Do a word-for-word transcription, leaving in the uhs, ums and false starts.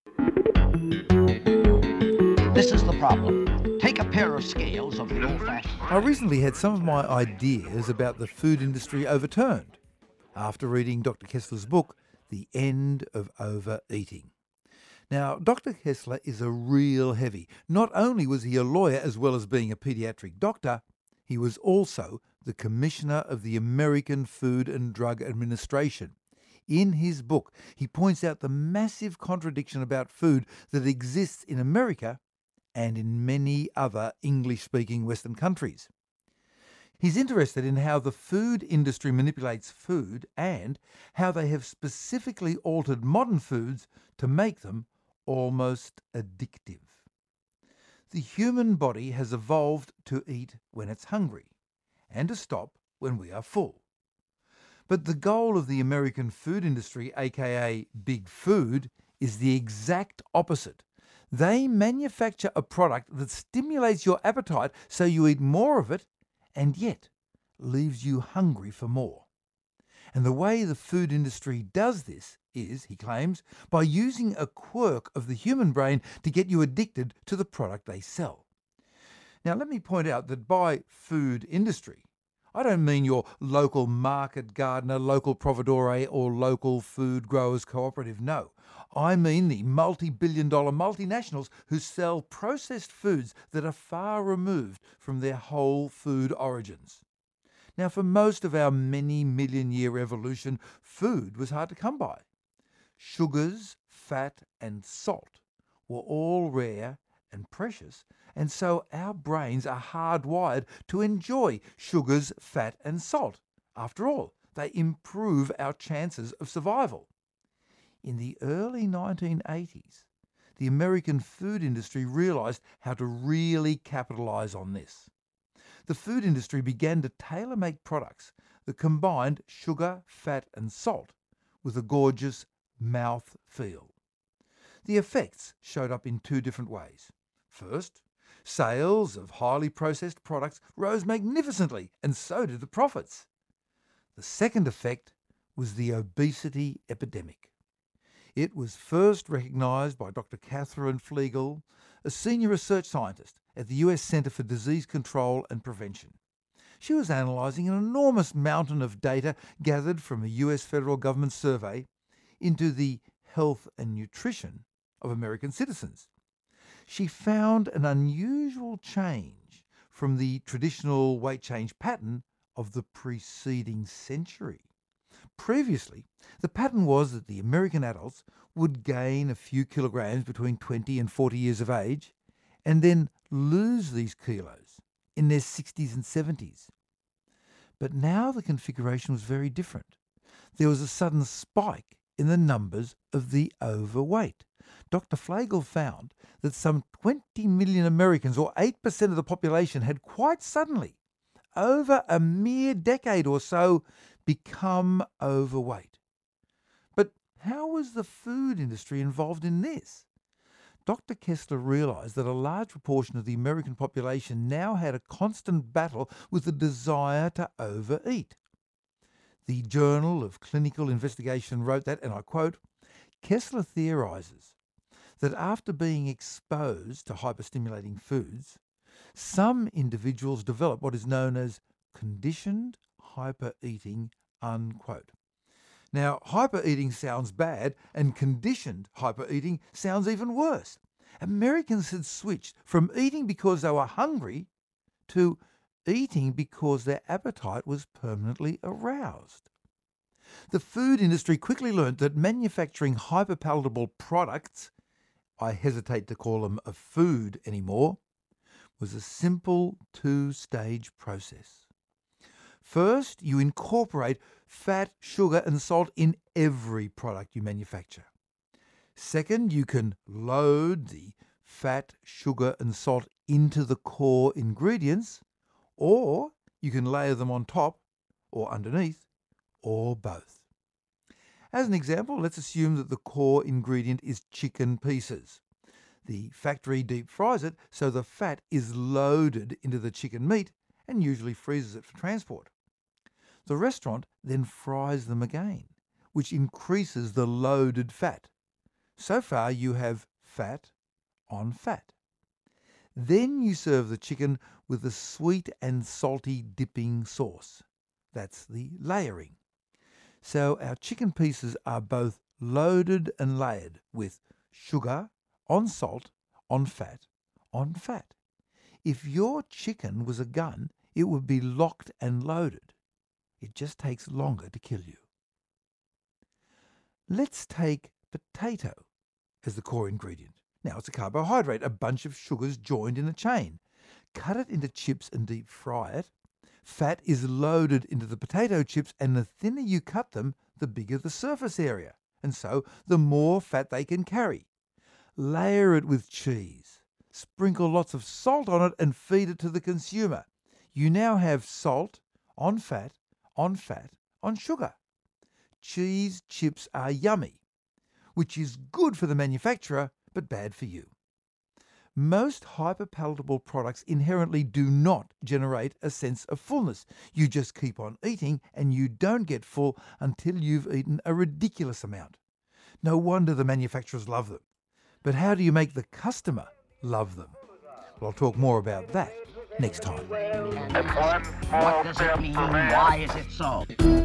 This is the problem. Take a pair of scales of the old-fashioned I recently had some of my ideas about the food industry overturned after reading Doctor Kessler's book, The End of Overeating. Now, Doctor Kessler is a real heavy. Not only was he a lawyer as well as being a paediatric doctor, he was also the Commissioner of the American Food and Drug Administration. In his book, he points out the massive contradiction about food that exists in America and in many other English-speaking Western countries. He's interested in how the food industry manipulates food and how they have specifically altered modern foods to make them almost addictive. The human body has evolved to eat when it's hungry and to stop when we are full. But the goal of the American food industry, aka Big Food, is the exact opposite. They manufacture a product that stimulates your appetite so you eat more of it and yet leaves you hungry for more. And the way the food industry does this is, he claims, by using a quirk of the human brain to get you addicted to the product they sell. Now, let me point out that by food industry, I don't mean your local market gardener, local providore, or local food growers cooperative. No, I mean the multi-billion dollar multinationals who sell processed foods that are far removed from their whole food origins. Now, for most of our many million year evolution, food was hard to come by. Sugars, fat, and salt were all rare and precious, and so our brains are hardwired to enjoy sugars, fat, and salt. After all, they improve our chances of survival. In the early nineteen eighties, the American food industry realised how to really capitalise on this. The food industry began to tailor-make products that combined sugar, fat, and salt with a gorgeous mouth feel. The effects showed up in two different ways. First, sales of highly processed products rose magnificently, and so did the profits. The second effect was the obesity epidemic. It was first recognised by Doctor Catherine Flegel, a senior research scientist at the U S Centre for Disease Control and Prevention. She was analysing an enormous mountain of data gathered from a U S federal government survey into the health and nutrition of American citizens. She found an unusual change from the traditional weight change pattern of the preceding century. Previously, the pattern was that the American adults would gain a few kilograms between twenty and forty years of age, and then lose these kilos in their sixties and seventies. But now the configuration was very different. There was a sudden spike in the numbers of the overweight. Doctor Flegel found that some twenty million Americans, or eight percent of the population, had quite suddenly, over a mere decade or so, become overweight. But how was the food industry involved in this? Doctor Kessler realised that a large proportion of the American population now had a constant battle with the desire to overeat. The Journal of Clinical Investigation wrote that, and I quote, Kessler theorises that after being exposed to hyperstimulating foods, some individuals develop what is known as conditioned hypereating, unquote. Now, hypereating sounds bad, and conditioned hypereating sounds even worse. Americans had switched from eating because they were hungry to eating because their appetite was permanently aroused. The food industry quickly learnt that manufacturing hyperpalatable products, I hesitate to call them a food anymore, was a simple two-stage process. First, you incorporate fat, sugar, and salt in every product you manufacture. Second, you can load the fat, sugar, and salt into the core ingredients, or you can layer them on top, or underneath, or both. As an example, let's assume that the core ingredient is chicken pieces. The factory deep fries it so the fat is loaded into the chicken meat and usually freezes it for transport. The restaurant then fries them again, which increases the loaded fat. So far you have fat on fat. Then you serve the chicken with a sweet and salty dipping sauce. That's the layering. So our chicken pieces are both loaded and layered with sugar, on salt, on fat, on fat. If your chicken was a gun, it would be locked and loaded. It just takes longer to kill you. Let's take potato as the core ingredient. Now, it's a carbohydrate, a bunch of sugars joined in a chain. Cut it into chips and deep fry it. Fat is loaded into the potato chips, and the thinner you cut them, the bigger the surface area. And so, the more fat they can carry. Layer it with cheese. Sprinkle lots of salt on it and feed it to the consumer. You now have salt on fat, on fat, on sugar. Cheese chips are yummy, which is good for the manufacturer, but bad for you. Most hyperpalatable products inherently do not generate a sense of fullness. You just keep on eating, and you don't get full until you've eaten a ridiculous amount. No wonder the manufacturers love them. But how do you make the customer love them? Well, I'll talk more about that next time. What does it mean? Why is it so?